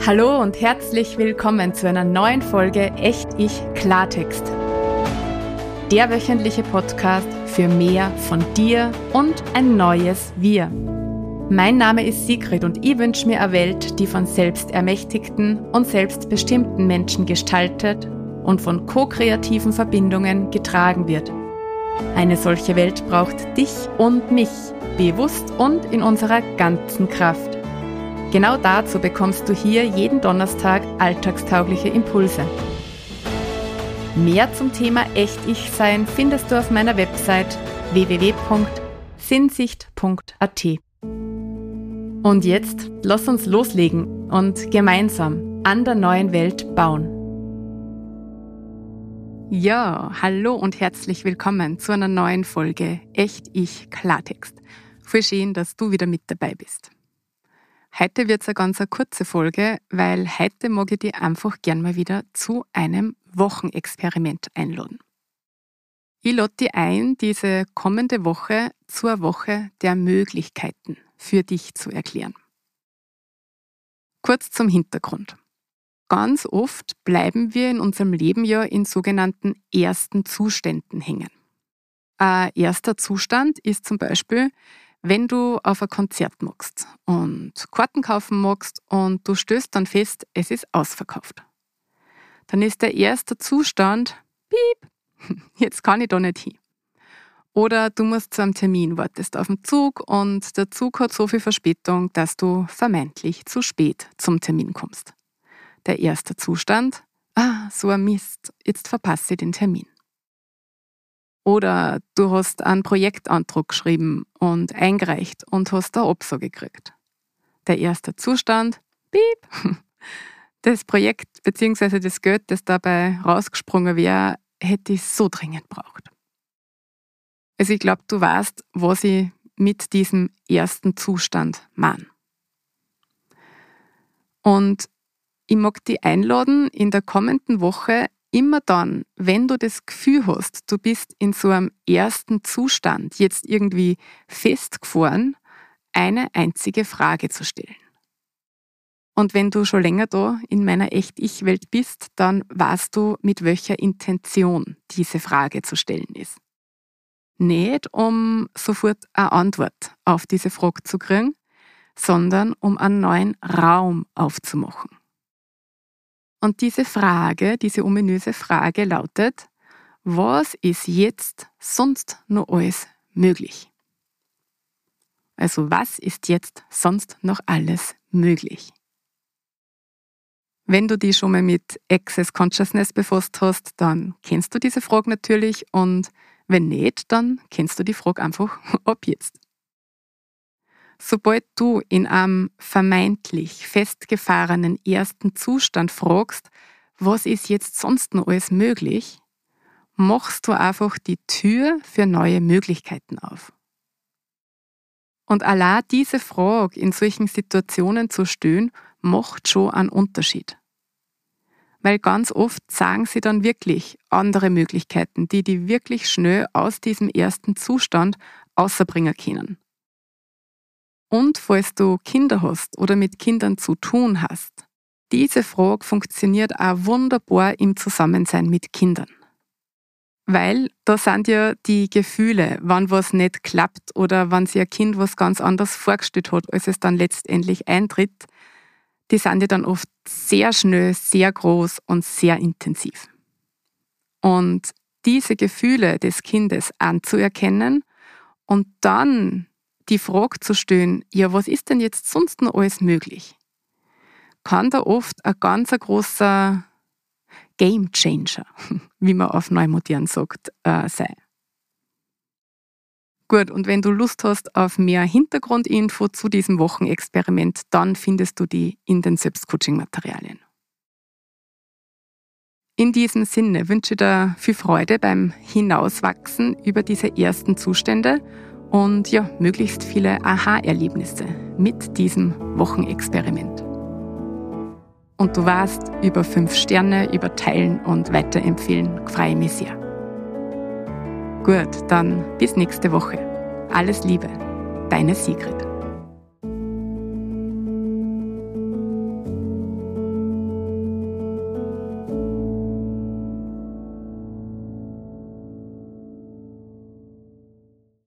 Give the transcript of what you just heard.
Hallo und herzlich willkommen zu einer neuen Folge Echt Ich Klartext. Der wöchentliche Podcast für mehr von dir und ein neues Wir. Mein Name ist Sigrid und ich wünsche mir eine Welt, die von selbstermächtigten und selbstbestimmten Menschen gestaltet und von ko-kreativen Verbindungen getragen wird. Eine solche Welt braucht dich und mich, bewusst und in unserer ganzen Kraft. Genau dazu bekommst du hier jeden Donnerstag alltagstaugliche Impulse. Mehr zum Thema Echt-Ich-Sein findest du auf meiner Website www.sinnsicht.at. Und jetzt lass uns loslegen und gemeinsam an der neuen Welt bauen. Ja, hallo und herzlich willkommen zu einer neuen Folge Echt-Ich Klartext. Voll schön, dass du wieder mit dabei bist. Heute wird es eine ganz kurze Folge, weil heute mag ich dich einfach gern mal wieder zu einem Wochenexperiment einladen. Ich lade dich ein, diese kommende Woche zur Woche der Möglichkeiten für dich zu erklären. Kurz zum Hintergrund. Ganz oft bleiben wir in unserem Leben ja in sogenannten ersten Zuständen hängen. Ein erster Zustand ist zum Beispiel, wenn du auf ein Konzert magst und Karten kaufen magst und du stößt dann fest, es ist ausverkauft. Dann ist der erste Zustand, piep, jetzt kann ich da nicht hin. Oder du musst zu einem Termin, wartest auf den Zug und der Zug hat so viel Verspätung, dass du vermeintlich zu spät zum Termin kommst. Der erste Zustand, so ein Mist, jetzt verpasse ich den Termin. Oder du hast einen Projektantrag geschrieben und eingereicht und hast eine Absage gekriegt. Der erste Zustand, piep, das Projekt bzw. das Geld, das dabei rausgesprungen wäre, hätte ich so dringend braucht. Also ich glaube, du weißt, was ich mit diesem ersten Zustand meine. Und ich mag dich einladen, in der kommenden Woche immer dann, wenn du das Gefühl hast, du bist in so einem ersten Zustand jetzt irgendwie festgefahren, eine einzige Frage zu stellen. Und wenn du schon länger da in meiner Echt-Ich-Welt bist, dann weißt du, mit welcher Intention diese Frage zu stellen ist. Nicht, um sofort eine Antwort auf diese Frage zu kriegen, sondern um einen neuen Raum aufzumachen. Und diese Frage, diese ominöse Frage lautet, was ist jetzt sonst noch alles möglich? Also was ist jetzt sonst noch alles möglich? Wenn du dich schon mal mit Access Consciousness befasst hast, dann kennst du diese Frage natürlich und wenn nicht, dann kennst du die Frage einfach ab jetzt. Sobald du in einem vermeintlich festgefahrenen ersten Zustand fragst, was ist jetzt sonst noch alles möglich, machst du einfach die Tür für neue Möglichkeiten auf. Und allein diese Frage in solchen Situationen zu stellen, macht schon einen Unterschied. Weil ganz oft sagen sie dann wirklich andere Möglichkeiten, die wirklich schnell aus diesem ersten Zustand außerbringen können. Und falls du Kinder hast oder mit Kindern zu tun hast, diese Frage funktioniert auch wunderbar im Zusammensein mit Kindern. Weil da sind ja die Gefühle, wann was nicht klappt oder wenn sich ein Kind was ganz anderes vorgestellt hat, als es dann letztendlich eintritt, die sind ja dann oft sehr schnell, sehr groß und sehr intensiv. Und diese Gefühle des Kindes anzuerkennen und dann die Frage zu stellen, ja, was ist denn jetzt sonst noch alles möglich? Kann da oft ein ganz großer Game Changer, wie man auf Neumodern sagt, sein. Gut, und wenn du Lust hast auf mehr Hintergrundinfo zu diesem Wochenexperiment, dann findest du die in den Selbstcoaching-Materialien. In diesem Sinne wünsche ich dir viel Freude beim Hinauswachsen über diese ersten Zustände und ja, möglichst viele Aha-Erlebnisse mit diesem Wochenexperiment. Und du weißt, über 5 Sterne, über Teilen und Weiterempfehlen freue ich mich sehr. Gut, dann bis nächste Woche. Alles Liebe, deine Sigrid.